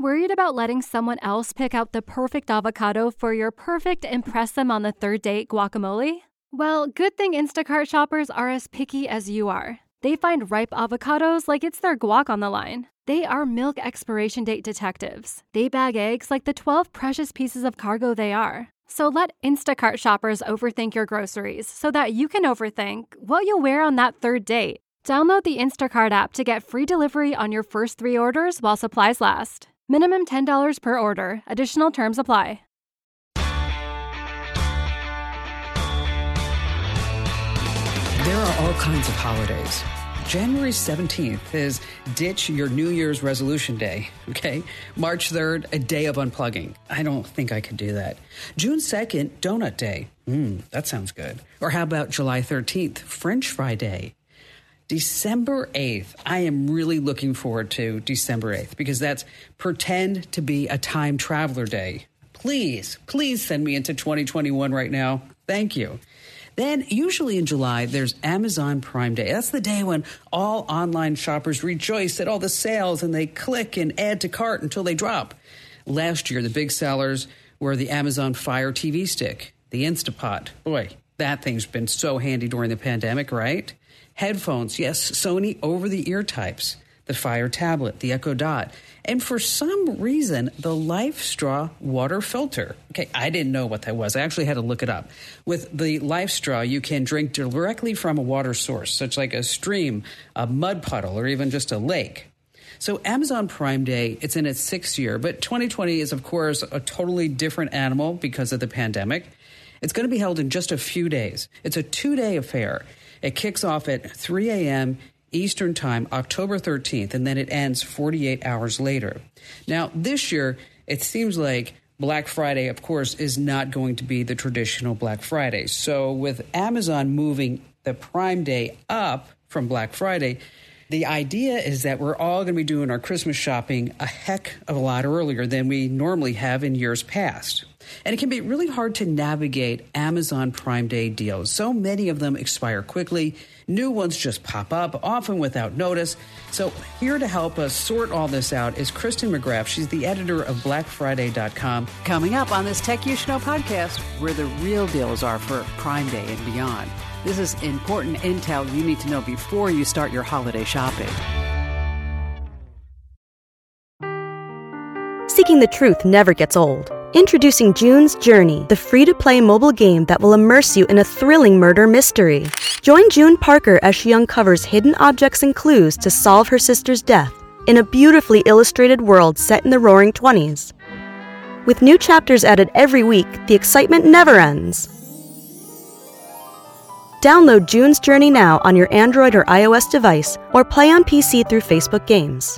Worried about letting someone else pick out the perfect avocado for your perfect impress them on the third date guacamole? Well, good thing Instacart shoppers are as picky as you are. They find ripe avocados like it's their guac on the line. They are milk expiration date detectives. They bag eggs like the 12 precious pieces of cargo they are. So let Instacart shoppers overthink your groceries so that you can overthink what you'll wear on that third date. Download the Instacart app to get free delivery on your first 3 orders while supplies last. Minimum $10 per order. Additional terms apply. There are all kinds of holidays. January 17th is Ditch Your New Year's Resolution Day, okay? March 3rd, a day of unplugging. I don't think I could do that. June 2nd, Donut Day. That sounds good. Or how about July 13th, French Fry Day? December 8th, I am really looking forward to December 8th because that's Pretend to be a Time Traveler Day. Please send me into 2021 right now. Thank you. Then, usually in July, there's Amazon Prime Day. That's the day when all online shoppers rejoice at all the sales and they click and add to cart until they drop. Last year, the big sellers were the Amazon Fire TV Stick, the Instapot. Boy, that thing's been so handy during the pandemic, right? Headphones, yes, Sony over-the-ear types, the Fire Tablet, the Echo Dot, and for some reason, the LifeStraw water filter. Okay, I didn't know what that was. I actually had to look it up. With the LifeStraw, you can drink directly from a water source, such like a stream, a mud puddle, or even just a lake. So Amazon Prime Day, it's in its 6th year, but 2020 is, of course, a totally different animal because of the pandemic. It's going to be held in just a few days. It's a 2-day affair. It kicks off at 3 a.m. Eastern Time, October 13th, and then it ends 48 hours later. Now, this year, it seems like Black Friday, of course, is not going to be the traditional Black Friday. So with Amazon moving the Prime Day up from Black Friday, the idea is that we're all going to be doing our Christmas shopping a heck of a lot earlier than we normally have in years past. And it can be really hard to navigate Amazon Prime Day deals. So many of them expire quickly. New ones just pop up, often without notice. So here to help us sort all this out is Kristen McGrath. She's the editor of BlackFriday.com. Coming up on this Tech You Should Know podcast, where the real deals are for Prime Day and beyond. This is important intel you need to know before you start your holiday shopping. Seeking the truth never gets old. Introducing June's Journey, the free-to-play mobile game that will immerse you in a thrilling murder mystery. Join June Parker as she uncovers hidden objects and clues to solve her sister's death in a beautifully illustrated world set in the Roaring '20s. With new chapters added every week, the excitement never ends. Download June's Journey now on your Android or iOS device or play on PC through Facebook Games.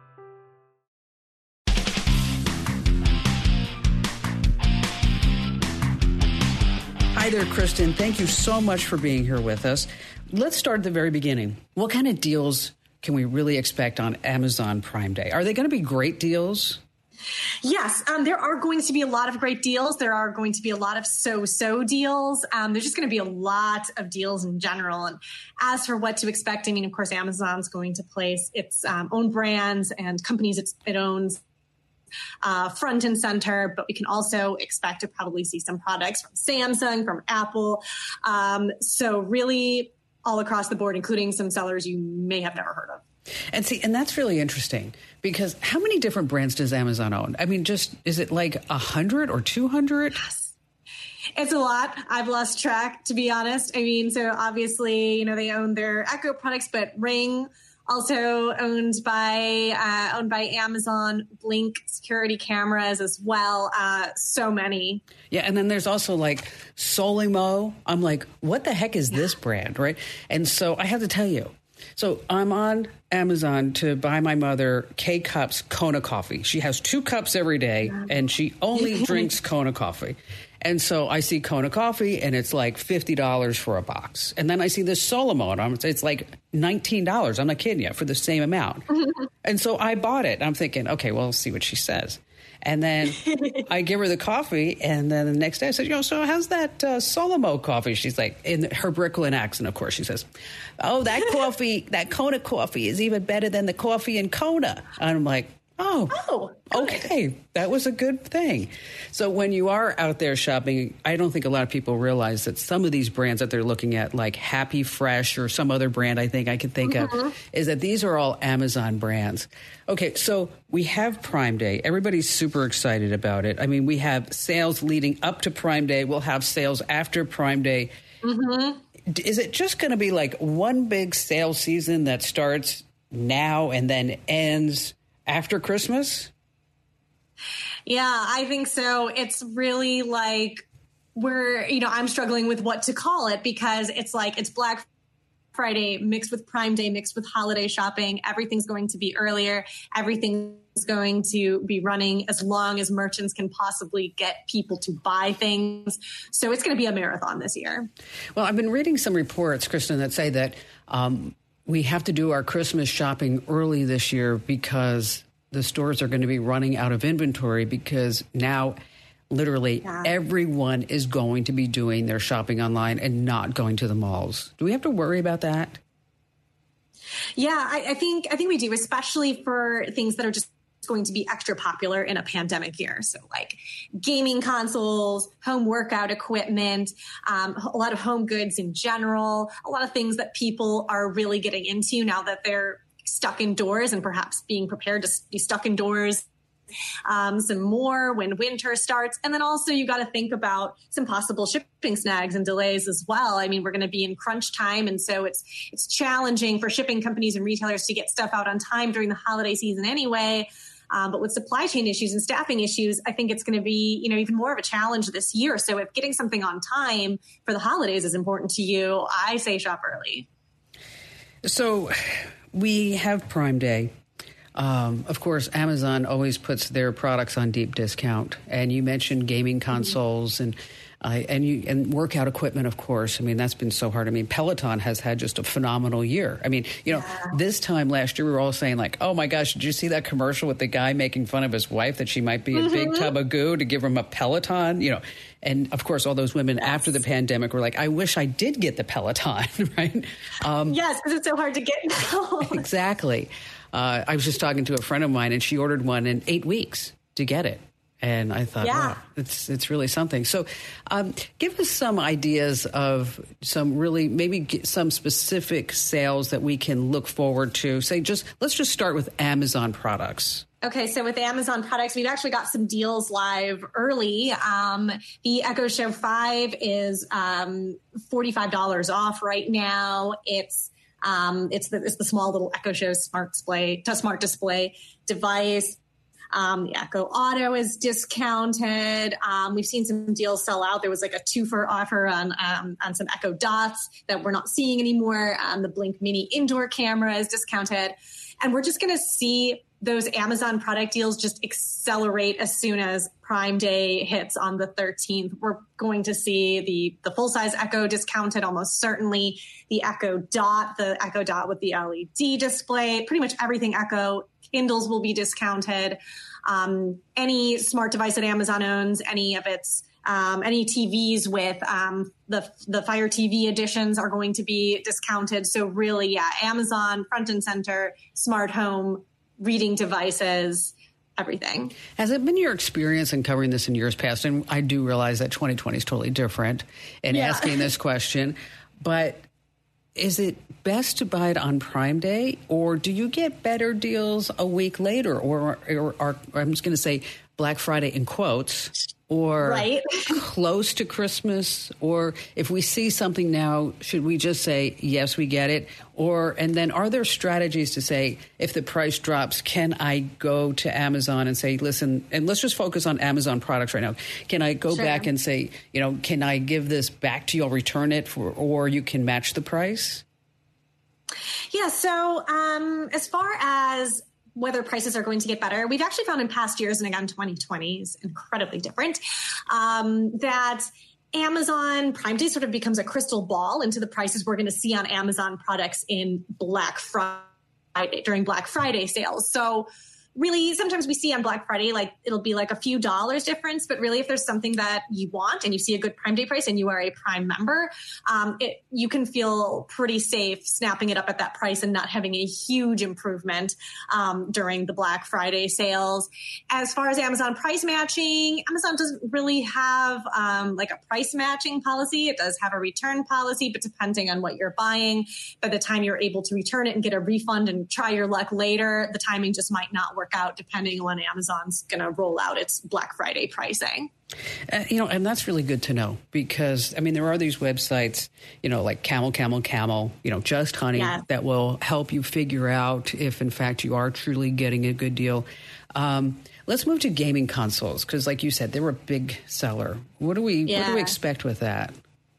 Hi there, Kristen. Thank you so much for being here with us. Let's start at the very beginning. What kind of deals can we really expect on Amazon Prime Day? Are they going to be great deals? Yes, there are going to be a lot of great deals. There are going to be a lot of so-so deals. There's just going to be a lot of deals in general. And as for what to expect, I mean, of course, Amazon's going to place its own brands and companies it owns front and center, but we can also expect to probably see some products from Samsung, from Apple. So really all across the board, including some sellers you may have never heard of. And that's really interesting because how many different brands does Amazon own? I mean, is it like 100 or 200? Yes. It's a lot. I've lost track, to be honest. I mean, so obviously, they own their Echo products, but Ring also owned by Amazon, Blink security cameras as well. So many. Yeah, and then there's also like Solimo. I'm like, what the heck is this brand, right? And so I have to tell you. So I'm on Amazon to buy my mother K-Cups Kona coffee. She has 2 cups every day, and she only drinks Kona coffee. And so I see Kona coffee, and it's like $50 for a box. And then I see this Solimo, and it's like $19. I'm not kidding you, for the same amount. And so I bought it. I'm thinking, okay, well, let's see what she says. And then I give her the coffee, and then the next day I said, so how's that Solimo coffee? She's like, in her Brooklyn accent, of course, she says, oh, that coffee, that Kona coffee is even better than the coffee in Kona. And I'm like, Oh, okay. That was a good thing. So when you are out there shopping, I don't think a lot of people realize that some of these brands that they're looking at, like Happy Fresh or some other brand I think I could think of, is that these are all Amazon brands. Okay, so we have Prime Day. Everybody's super excited about it. I mean, we have sales leading up to Prime Day. We'll have sales after Prime Day. Is it just going to be like one big sale season that starts now and then ends after Christmas? Yeah, I think so. It's really like I'm struggling with what to call it, because it's like it's Black Friday mixed with Prime Day, mixed with holiday shopping. Everything's going to be earlier. Everything's going to be running as long as merchants can possibly get people to buy things. So it's going to be a marathon this year. Well, I've been reading some reports, Kristen, that say that we have to do our Christmas shopping early this year because the stores are going to be running out of inventory, because now literally everyone is going to be doing their shopping online and not going to the malls. Do we have to worry about that? Yeah, I think we do, especially for things that are just going to be extra popular in a pandemic year. So like gaming consoles, home workout equipment, a lot of home goods in general, a lot of things that people are really getting into now that they're stuck indoors and perhaps being prepared to be stuck indoors some more when winter starts. And then also you got to think about some possible shipping snags and delays as well. I mean, we're going to be in crunch time. And so it's challenging for shipping companies and retailers to get stuff out on time during the holiday season anyway. But with supply chain issues and staffing issues, I think it's going to be, even more of a challenge this year. So if getting something on time for the holidays is important to you, I say shop early. So we have Prime Day. Of course, Amazon always puts their products on deep discount. And you mentioned gaming consoles and workout equipment, of course. I mean, that's been so hard. I mean, Peloton has had just a phenomenal year. I mean, this time last year, we were all saying like, oh my gosh, did you see that commercial with the guy making fun of his wife that she might be a big tub of goo to give him a Peloton? And of course, all those women after the pandemic were like, I wish I did get the Peloton, right? Yes, because it's so hard to get now. Exactly. I was just talking to a friend of mine, and she ordered one in 8 weeks to get it. And I thought, wow, it's really something. So give us some ideas of some really maybe some specific sales that we can look forward to. Let's just start with Amazon products. Okay, so with Amazon products, we've actually got some deals live early. The Echo Show 5 is $45 off right now. It's the small little Echo Show smart display device. The Echo Auto is discounted. We've seen some deals sell out. There was like a 2-for offer on some Echo Dots that we're not seeing anymore. The Blink Mini indoor camera is discounted. And we're just going to see those Amazon product deals just accelerate as soon as Prime Day hits on the 13th. We're going to see the full-size Echo discounted almost certainly, the Echo Dot with the LED display, pretty much everything Echo. Kindles will be discounted. Any smart device that Amazon owns, any of its any TVs with the Fire TV editions are going to be discounted. So really, Amazon front and center, smart home, reading devices, everything. Has it been your experience in covering this in years past? And I do realize that 2020 is totally different in asking this question, but is it best to buy it on Prime Day, or do you get better deals a week later, or I'm just going to say Black Friday in quotes, or close to Christmas? Or if we see something now, should we just say, yes, we get it? And then are there strategies to say, if the price drops, can I go to Amazon and say, listen, and let's just focus on Amazon products right now. Can I go back and say, can I give this back to you? I'll return it or you can match the price? Yeah. So as far as whether prices are going to get better, we've actually found in past years, and again, 2020 is incredibly different, that Amazon Prime Day sort of becomes a crystal ball into the prices we're going to see on Amazon products in during Black Friday sales. So really, sometimes we see on Black Friday, like it'll be like a few dollars difference, but really if there's something that you want and you see a good Prime Day price and you are a Prime member, you can feel pretty safe snapping it up at that price and not having a huge improvement during the Black Friday sales. As far as Amazon price matching, Amazon doesn't really have like a price matching policy. It does have a return policy, but depending on what you're buying, by the time you're able to return it and get a refund and try your luck later, the timing just might not work out depending on when Amazon's going to roll out its Black Friday pricing. And that's really good to know because, I mean, there are these websites, like Camel, Just Honey, that will help you figure out if, in fact, you are truly getting a good deal. Let's move to gaming consoles because, like you said, they were a big seller. What do we expect with that?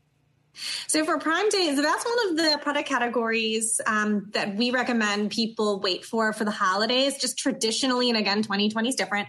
So for Prime Day, that's one of the product categories that we recommend people wait for the holidays. Just traditionally, and again, 2020 is different.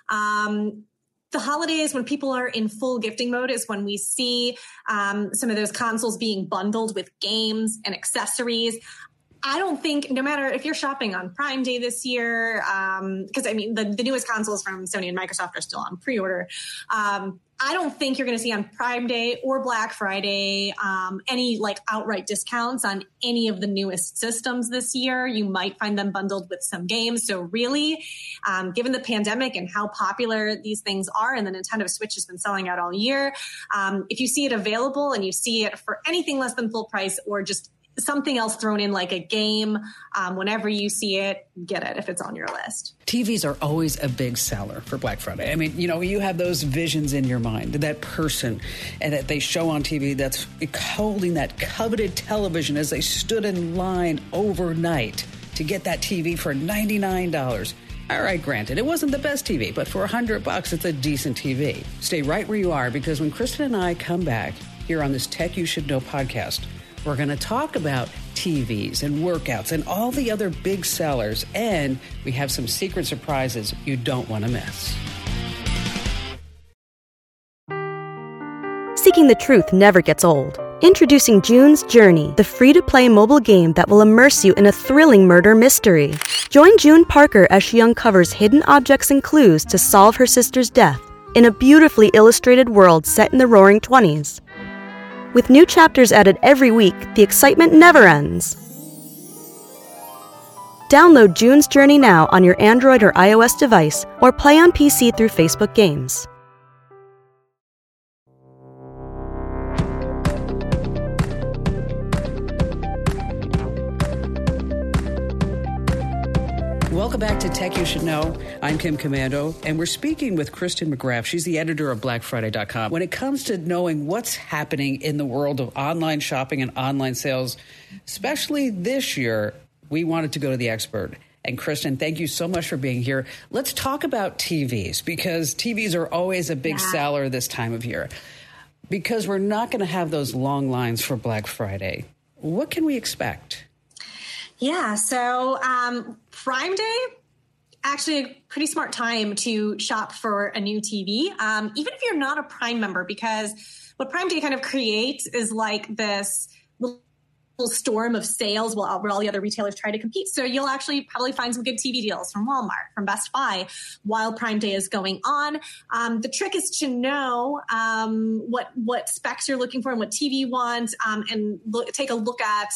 The holidays, when people are in full gifting mode, is when we see some of those consoles being bundled with games and accessories. I don't think, no matter if you're shopping on Prime Day this year, because I mean, the newest consoles from Sony and Microsoft are still on pre-order. I don't think you're going to see on Prime Day or Black Friday any like outright discounts on any of the newest systems this year. You might find them bundled with some games. So really, given the pandemic and how popular these things are, and the Nintendo Switch has been selling out all year, if you see it available and you see it for anything less than full price or just something else thrown in like a game, whenever you see it, get it if it's on your list. TVs are always a big seller for Black Friday. I mean, you have those visions in your mind, that person and that they show on TV that's holding that coveted television as they stood in line overnight to get that TV for $99. All right, granted, it wasn't the best TV, but for $100, it's a decent TV. Stay right where you are because when Kristen and I come back here on this Tech You Should Know podcast, we're going to talk about TVs and workouts and all the other big sellers, and we have some secret surprises you don't want to miss. Seeking the truth never gets old. Introducing June's Journey, the free-to-play mobile game that will immerse you in a thrilling murder mystery. Join June Parker as she uncovers hidden objects and clues to solve her sister's death in a beautifully illustrated world set in the Roaring '20s. With new chapters added every week, the excitement never ends. Download June's Journey now on your Android or iOS device, or play on PC through Facebook Games. Welcome back to Tech You Should Know. I'm Kim Commando, and we're speaking with Kristen McGrath. She's the editor of BlackFriday.com. When it comes to knowing what's happening in the world of online shopping and online sales, especially this year, we wanted to go to the expert. And Kristen, thank you so much for being here. Let's talk about TVs, because TVs are always a big seller this time of year. Because we're not going to have those long lines for Black Friday. What can we expect? Yeah, so Prime Day, actually a pretty smart time to shop for a new TV, even if you're not a Prime member, because what Prime Day kind of creates is like this little storm of sales where all the other retailers try to compete. So you'll actually probably find some good TV deals from Walmart, from Best Buy, while Prime Day is going on. The trick is to know what specs you're looking for and what TV you want, and take a look at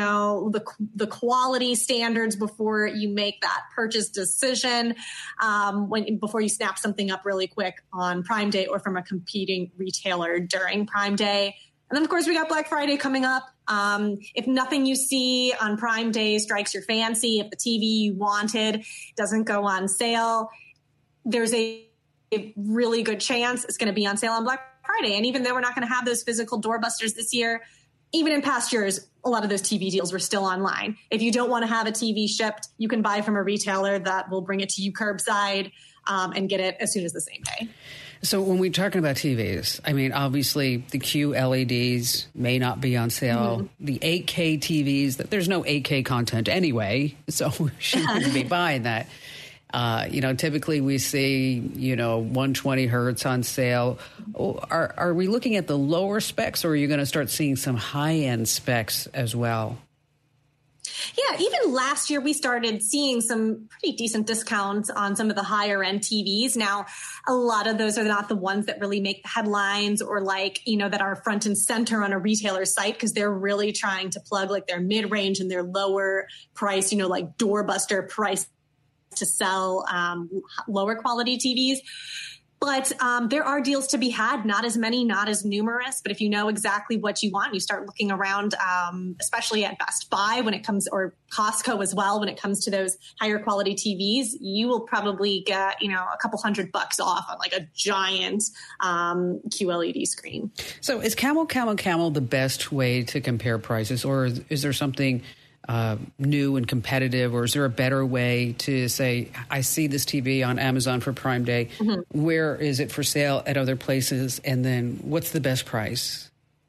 the quality standards before you make that purchase decision. Before you snap something up really quick on Prime Day or from a competing retailer during Prime Day. And then, of course, we got Black Friday coming up. If nothing you see on Prime Day strikes your fancy, if the TV you wanted doesn't go on sale, there's a really good chance it's going to be on sale on Black Friday. And even though we're not going to have those physical doorbusters this year, even in past years, a lot of those TV deals were still online. If you don't want to have a TV shipped, you can buy from a retailer that will bring it to you curbside and get it as soon as the same day. So when we're talking about TVs, I mean, obviously the QLEDs may not be on sale. Mm-hmm. The 8K TVs, there's no 8K content anyway, so we shouldn't be buying that. Typically we see, 120 hertz on sale. Are we looking at the lower specs, or are you going to start seeing some high-end specs as well? Yeah, even last year we started seeing some pretty decent discounts on some of the higher end TVs. Now, a lot of those are not the ones that really make the headlines or that are front and center on a retailer site, because they're really trying to plug like their mid-range and their lower price, like doorbuster price to sell lower quality TVs. But there are deals to be had, not as many, not as numerous. But if you know exactly what you want, you start looking around, especially at Best Buy when it comes, or Costco as well, when it comes to those higher quality TVs, you will probably get, a couple $100 off on like a giant QLED screen. So is Camel the best way to compare prices, or is there something new and competitive, or is there a better way to say, I see this TV on Amazon for Prime Day. Mm-hmm. Where is it for sale at other places? And then what's the best price?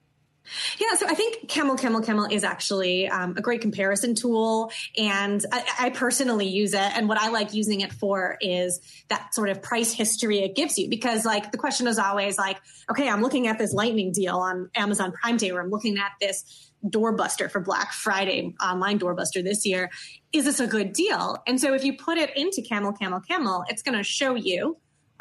Yeah, so I think Camel is actually a great comparison tool. And I personally use it. And what I like using it for is that sort of price history it gives you. Because the question is always okay, I'm looking at this lightning deal on Amazon Prime Day, or I'm looking at this doorbuster for Black Friday, online doorbuster this year. Is this a good deal? And so if you put it into Camel, it's going to show you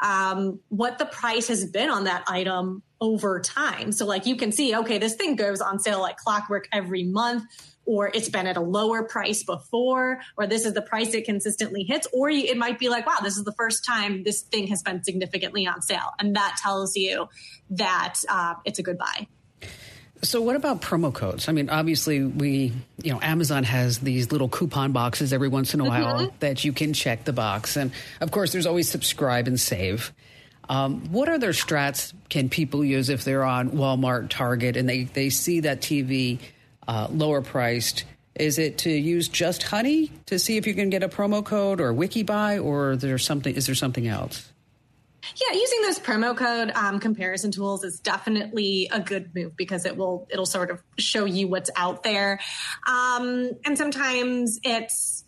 what the price has been on that item over time. So you can see, okay, this thing goes on sale like clockwork every month, or it's been at a lower price before, or this is the price it consistently hits, or it might be wow, this is the first time this thing has been significantly on sale. And that tells you that it's a good buy. So what about promo codes? I mean, obviously Amazon has these little coupon boxes every once in a while that you can check the box. And of course, there's always subscribe and save. What other strats can people use if they're on Walmart, Target, and they see that TV lower priced? Is it to use Just Honey to see if you can get a promo code, or WikiBuy, or is there something else? Yeah, using those promo code comparison tools is definitely a good move, because it'll sort of show you what's out there. And sometimes it's,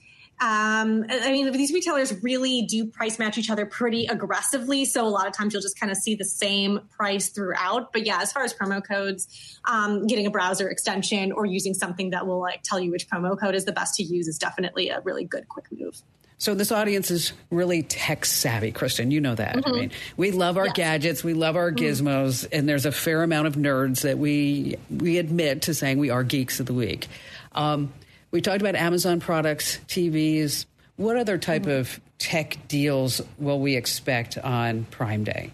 these retailers really do price match each other pretty aggressively. So a lot of times you'll just kind of see the same price throughout. But yeah, as far as promo codes, getting a browser extension or using something that will tell you which promo code is the best to use is definitely a really good quick move. So this audience is really tech savvy, Kristen. You know that. Mm-hmm. I mean, we love our gadgets, we love our gizmos, and there's a fair amount of nerds that we admit to saying we are geeks of the week. We talked about Amazon products, TVs. What other type of tech deals will we expect on Prime Day?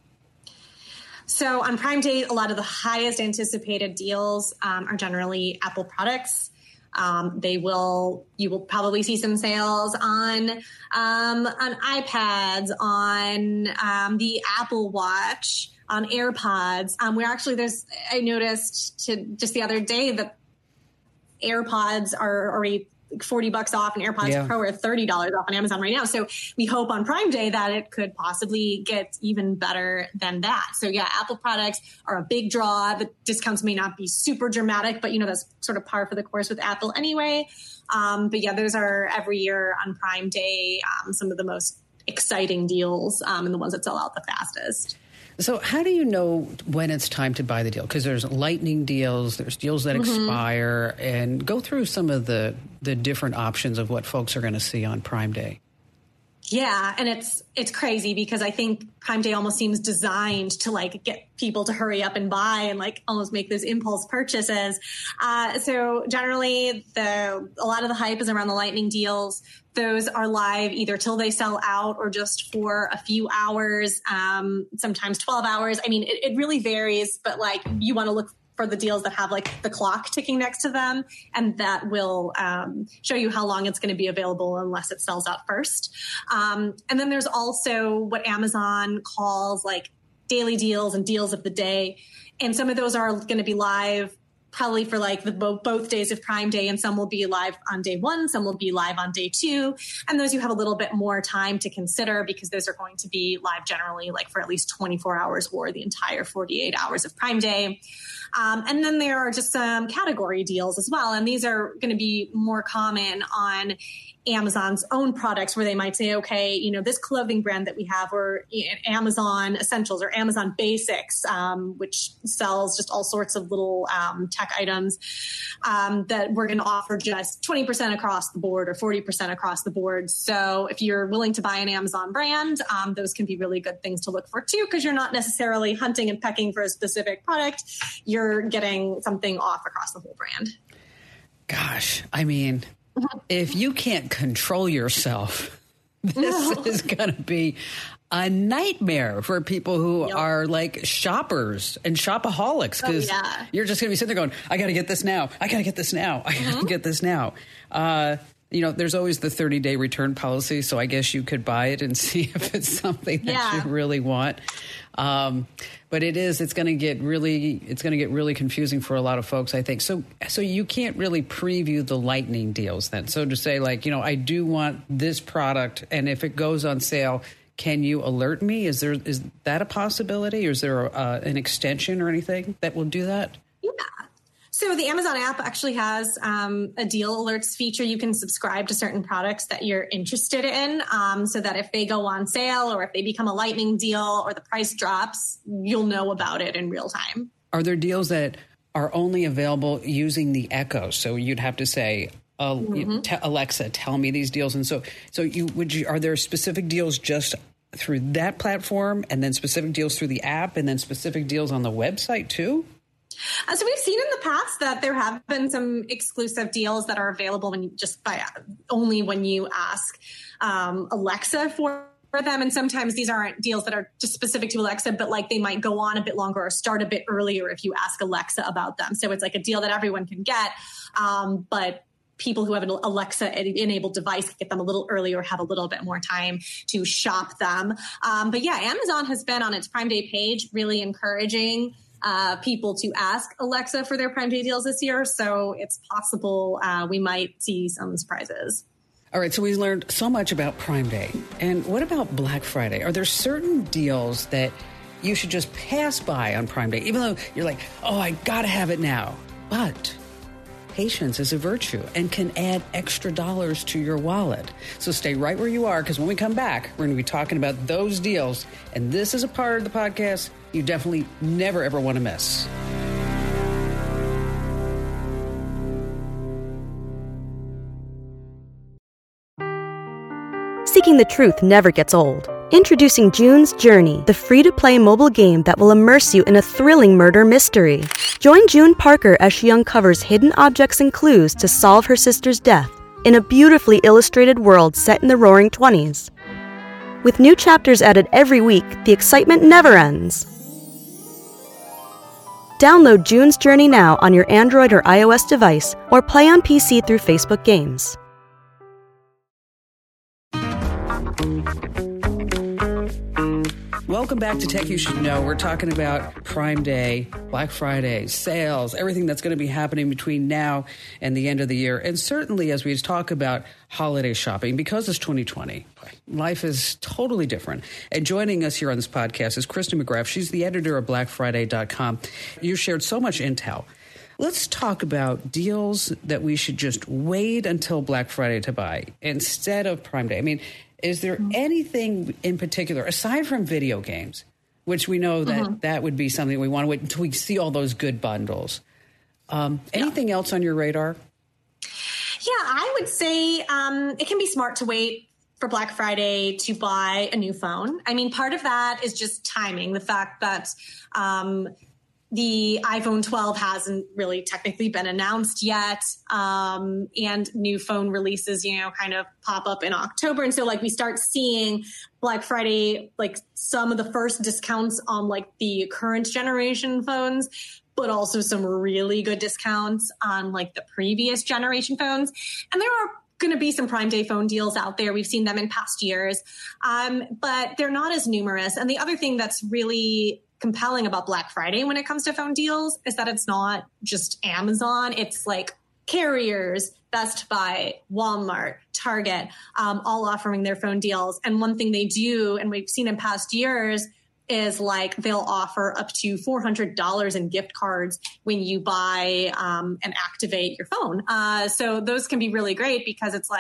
So on Prime Day, a lot of the highest anticipated deals are generally Apple products. You will probably see some sales on iPads, on the Apple Watch, on AirPods. I noticed just the other day that AirPods are already $40 off, and AirPods Pro are $30 off on Amazon right now. So we hope on Prime Day that it could possibly get even better than that. So yeah, Apple products are a big draw. The discounts may not be super dramatic, but that's sort of par for the course with Apple anyway. But yeah, those are every year on Prime Day, some of the most exciting deals and the ones that sell out the fastest. So how do you know when it's time to buy the deal? Because there's lightning deals, there's deals that expire, and go through some of the different options of what folks are going to see on Prime Day. Yeah, and it's crazy because I think Prime Day almost seems designed to get people to hurry up and buy and almost make those impulse purchases. So generally, a lot of the hype is around the lightning deals. Those are live either till they sell out or just for a few hours, sometimes 12 hours. I mean, it really varies, but you want to look for the deals that have the clock ticking next to them, and that will show you how long it's going to be available unless it sells out first. And then there's also what Amazon calls daily deals and deals of the day. And some of those are going to be live probably for both days of Prime Day, and some will be live on day one, some will be live on day two. And those you have a little bit more time to consider because those are going to be live generally for at least 24 hours or the entire 48 hours of Prime Day. And then there are just some category deals as well. And these are going to be more common on Amazon's own products where they might say, okay, this clothing brand that we have, or Amazon Essentials or Amazon Basics, which sells just all sorts of little tech items, that we're going to offer just 20% across the board or 40% across the board. So if you're willing to buy an Amazon brand, those can be really good things to look for too, because you're not necessarily hunting and pecking for a specific product. You're getting something off across the whole brand. Gosh, I mean, if you can't control yourself, this is going to be a nightmare for people who are like shoppers and shopaholics, because you're just going to be sitting there going, I got to get this now. I got to get this now. I got to get this now. There's always the 30-day return policy, so I guess you could buy it and see if it's something that you really want. But it's going to get really confusing for a lot of folks, I think. So you can't really preview the lightning deals then. So to say like, I do want this product, and if it goes on sale, can you alert me? Is that a possibility? Or is there an extension or anything that will do that? Yeah. So the Amazon app actually has a deal alerts feature. You can subscribe to certain products that you're interested in, so that if they go on sale or if they become a lightning deal or the price drops, you'll know about it in real time. Are there deals that are only available using the Echo? So you'd have to say, Alexa, tell me these deals. And so are there specific deals just through that platform, and then specific deals through the app, and then specific deals on the website too? So we've seen in the past that there have been some exclusive deals that are available only when you ask Alexa for them. And sometimes these aren't deals that are just specific to Alexa, but like they might go on a bit longer or start a bit earlier if you ask Alexa about them. So it's like a deal that everyone can get, but people who have an Alexa-enabled device can get them a little earlier, have a little bit more time to shop them. But yeah, Amazon has been on its Prime Day page really encouraging people to ask Alexa for their Prime Day deals this year. So it's possible we might see some surprises. All right, so we learned so much about Prime Day. And what about Black Friday? Are there certain deals that you should just pass by on Prime Day, even though you're like, oh, I got to have it now? But patience is a virtue and can add extra dollars to your wallet. So stay right where you are, because when we come back, we're going to be talking about those deals. And this is a part of the podcast you definitely never, ever want to miss. Seeking the truth never gets old. Introducing June's Journey, the free-to-play mobile game that will immerse you in a thrilling murder mystery. Join June Parker as she uncovers hidden objects and clues to solve her sister's death in a beautifully illustrated world set in the Roaring '20s. With new chapters added every week, the excitement never ends. Download June's Journey now on your Android or iOS device, or play on PC through Facebook Games. Welcome back to Tech You Should Know. We're talking about Prime Day, Black Friday, sales, everything that's going to be happening between now and the end of the year. And certainly as we talk about holiday shopping, because it's 2020, life is totally different. And joining us here on this podcast is Kristen McGrath. She's the editor of BlackFriday.com. You shared so much intel. Let's talk about deals that we should just wait until Black Friday to buy instead of Prime Day. I mean, is there anything in particular, aside from video games, which we know that that would be something we want to wait until we see all those good bundles? Anything else on your radar? Yeah, I would say it can be smart to wait for Black Friday to buy a new phone. I mean, part of that is just timing, the fact that the iPhone 12 hasn't really technically been announced yet. And new phone releases, kind of pop up in October. And so we start seeing Black Friday, some of the first discounts on the current generation phones, but also some really good discounts on the previous generation phones. And there are going to be some Prime Day phone deals out there. We've seen them in past years, but they're not as numerous. And the other thing that's really compelling about Black Friday when it comes to phone deals is that it's not just Amazon. It's carriers, Best Buy, Walmart, Target, all offering their phone deals. And one thing they do, and we've seen in past years, is they'll offer up to $400 in gift cards when you buy and activate your phone. So those can be really great because it's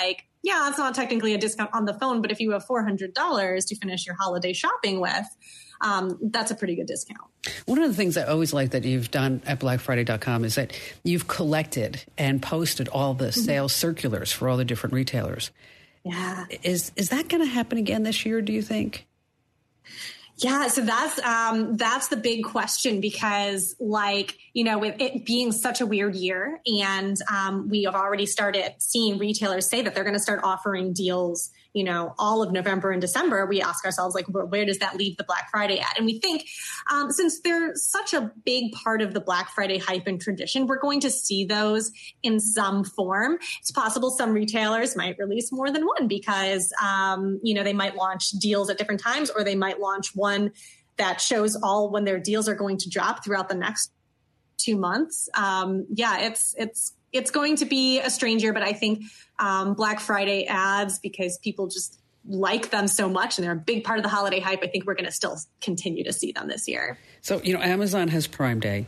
yeah, it's not technically a discount on the phone, but if you have $400 to finish your holiday shopping with, that's a pretty good discount. One of the things I always like that you've done at BlackFriday.com is that you've collected and posted all the sales circulars for all the different retailers. Yeah. Is that going to happen again this year, do you think? Yeah, so that's the big question because, like, you know, with it being such a weird year, and we have already started seeing retailers say that they're going to start offering deals, you know, all of November and December. We ask ourselves, like, where does that leave the Black Friday at? And we think since they're such a big part of the Black Friday hype and tradition, we're going to see those in some form. It's possible some retailers might release more than one because, you know, they might launch deals at different times, or they might launch one that shows all when their deals are going to drop throughout the next 2 months. Yeah, it's going to be a strange year, but I think Black Friday ads, because people just like them so much and they're a big part of the holiday hype, I think we're going to still continue to see them this year. So, you know, Amazon has Prime Day.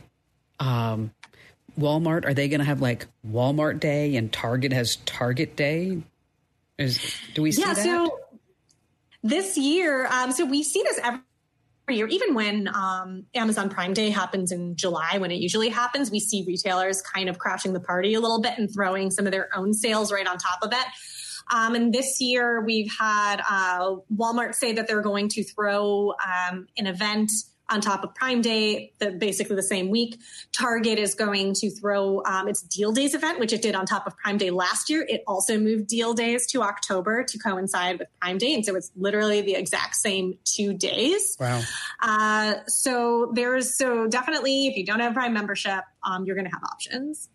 Walmart, are they going to have like Walmart Day, and Target has Target Day? Do we see that? So this year, so we see this every year, even when Amazon Prime Day happens in July, when it usually happens, we see retailers kind of crashing the party a little bit and throwing some of their own sales right on top of it. And this year we've had Walmart say that they're going to throw an event on top of Prime Day, basically the same week. Target is going to throw its Deal Days event, which it did on top of Prime Day last year. It also moved Deal Days to October to coincide with Prime Day. And so it's literally the exact same 2 days. Wow. So definitely, if you don't have Prime membership, you're going to have options.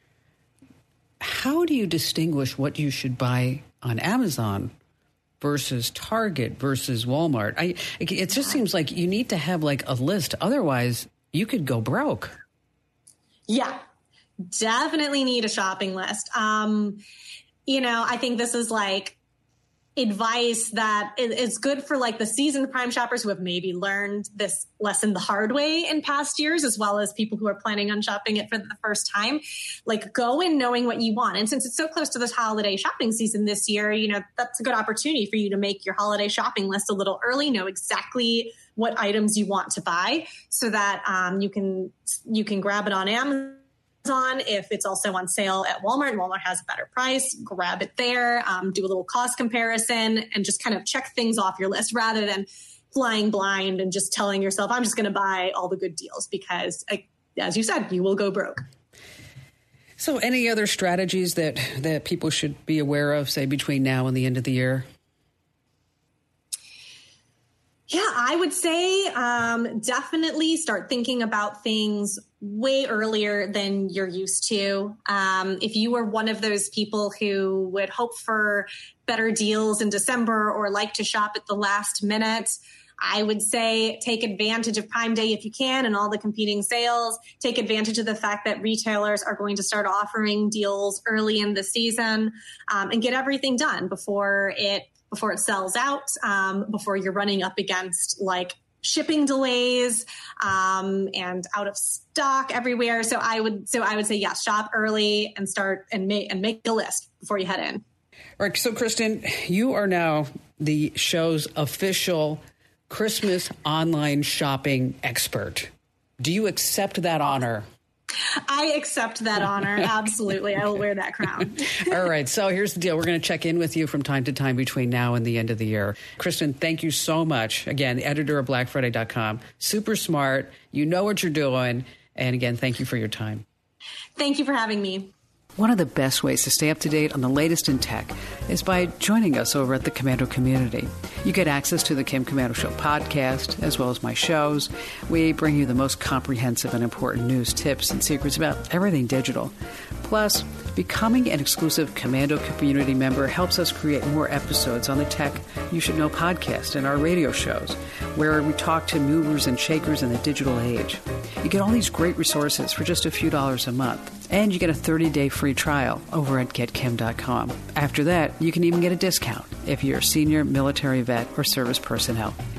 How do you distinguish what you should buy on Amazon versus Target versus Walmart? It just seems like you need to have like a list. Otherwise, you could go broke. Yeah, definitely need a shopping list. You know, I think this is like advice that is good for like the seasoned Prime shoppers who have maybe learned this lesson the hard way in past years, as well as people who are planning on shopping it for the first time. Like, go in knowing what you want. And since it's so close to this holiday shopping season this year, you know, that's a good opportunity for you to make your holiday shopping list a little early, know exactly what items you want to buy so that you can grab it on Amazon. If it's also on sale at Walmart and Walmart has a better price, grab it there, do a little cost comparison, and just kind of check things off your list rather than flying blind and just telling yourself, I'm just going to buy all the good deals because, as you said, you will go broke. So any other strategies that people should be aware of, say, between now and the end of the year? Yeah, I would say definitely start thinking about things way earlier than you're used to. If you are one of those people who would hope for better deals in December or like to shop at the last minute, I would say take advantage of Prime Day if you can and all the competing sales. Take advantage of the fact that retailers are going to start offering deals early in the season and get everything done before it sells out, before you're running up against like shipping delays and out of stock everywhere. So I would say, yeah, shop early and start and make a list before you head in. All right. So, Kristen, you are now the show's official Christmas online shopping expert. Do you accept that honor? I accept that honor. Absolutely. I will wear that crown. All right. So here's the deal. We're going to check in with you from time to time between now and the end of the year. Kristen, thank you so much. Again, editor of BlackFriday.com. Super smart. You know what you're doing. And again, thank you for your time. Thank you for having me. One of the best ways to stay up to date on the latest in tech is by joining us over at the Komando community. You get access to the Kim Komando Show podcast, as well as my shows. We bring you the most comprehensive and important news, tips, and secrets about everything digital. Plus, becoming an exclusive Komando community member helps us create more episodes on the Tech You Should Know podcast and our radio shows, where we talk to movers and shakers in the digital age. You get all these great resources for just a few dollars a month. And you get a 30-day free trial over at getkim.com. After that, you can even get a discount if you're a senior military vet or service personnel.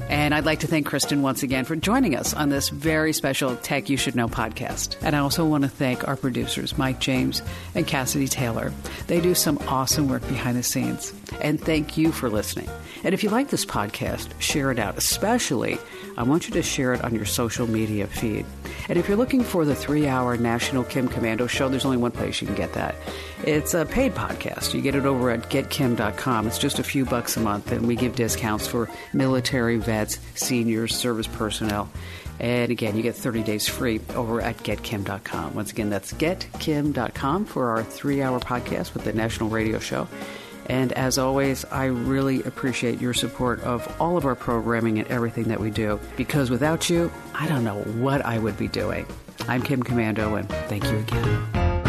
And I'd like to thank Kristen once again for joining us on this very special Tech You Should Know podcast. And I also want to thank our producers, Mike James and Cassidy Taylor. They do some awesome work behind the scenes. And thank you for listening. And if you like this podcast, share it out. Especially, I want you to share it on your social media feed. And if you're looking for the 3-hour National Kim Komando show, there's only one place you can get that. It's a paid podcast. You get it over at getkim.com. It's just a few bucks a month, and we give discounts for military, vets, seniors, service personnel. And again, you get 30 days free over at getkim.com. Once again, that's getkim.com for our 3-hour podcast with the National Radio Show. And as always, I really appreciate your support of all of our programming and everything that we do, because without you, I don't know what I would be doing. I'm Kim Komando, and thank you again.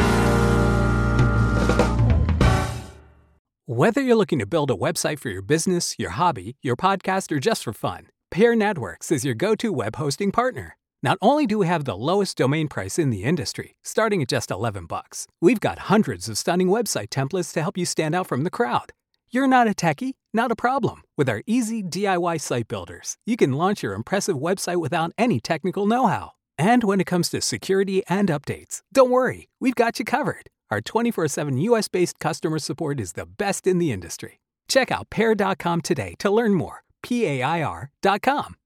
Whether you're looking to build a website for your business, your hobby, your podcast, or just for fun, Pair Networks is your go-to web hosting partner. Not only do we have the lowest domain price in the industry, starting at just $11, we've got hundreds of stunning website templates to help you stand out from the crowd. You're not a techie? Not a problem. With our easy DIY site builders, you can launch your impressive website without any technical know-how. And when it comes to security and updates, don't worry, we've got you covered. Our 24/7 US-based customer support is the best in the industry. Check out Pair.com today to learn more. PAIR.com.